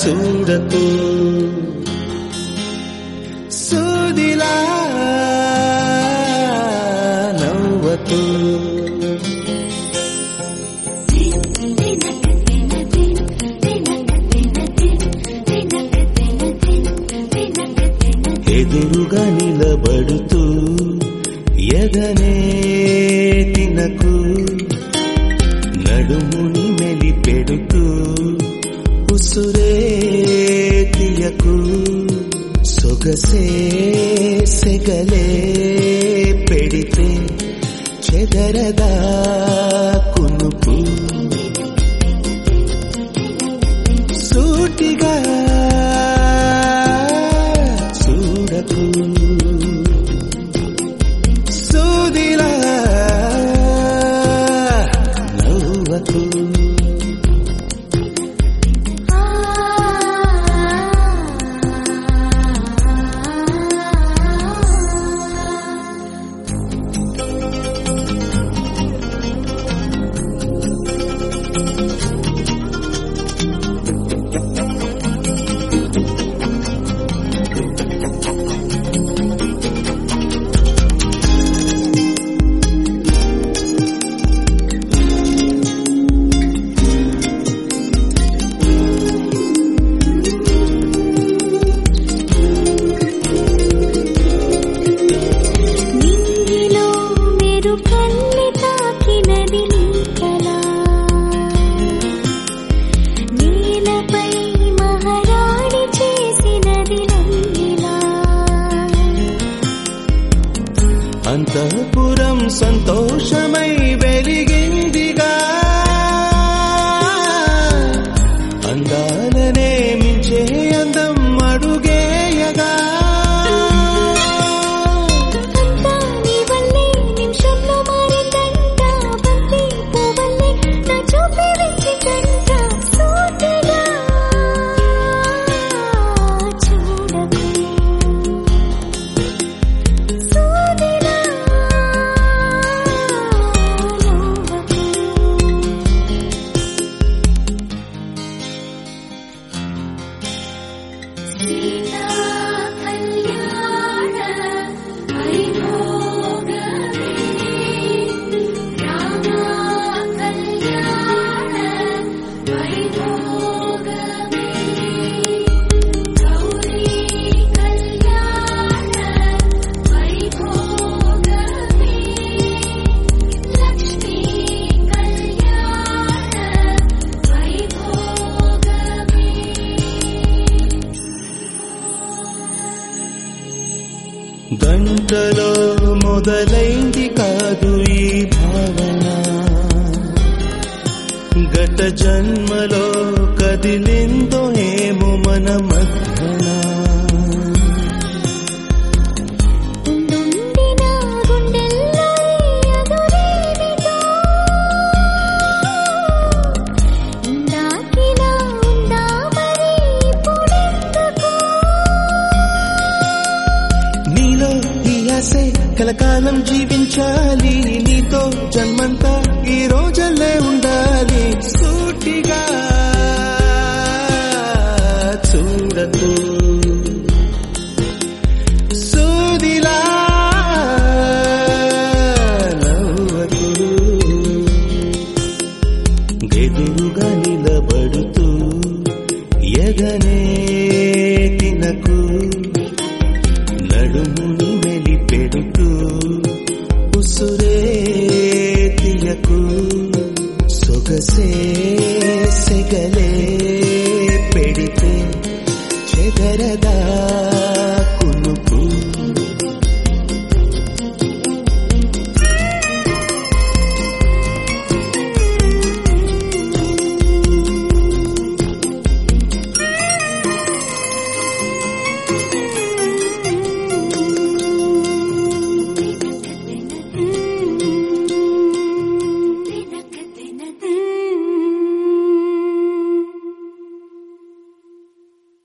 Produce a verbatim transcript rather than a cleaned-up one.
చూడకు సూదిలా నవ్వకు ఎదురుగా నిలబడుతూ ఎదనే తినకు నడుముని మెలిపెడుతూ ఉసురే తీయకు సొగసే సెగలే పెడితే చెదరదా కునుకు సూటిగా చూడకు సూదిలా నవ్వకు అంతఃపురం సంతోషమై వెలిగిందిగా అందాలనే మించే అందం అడుగేయగా గంటలో మొదలైంది కాదు ఈ భావన గత జన్మలో కదిలిందో ఏమో మన మధ్యన కలకాలం జీవించాలి నీతో జన్మంతా ఈ రోజులే ఉండాలి సూటిగా చూడకు సూదిలా నవ్వకు ఎదురుగా నిలబడుతూ ఎదనే తినకు నడుముని మెలిపెడుతూ ఉసురే తీయకు సొగసే సెగలే పెడితే చెదరదా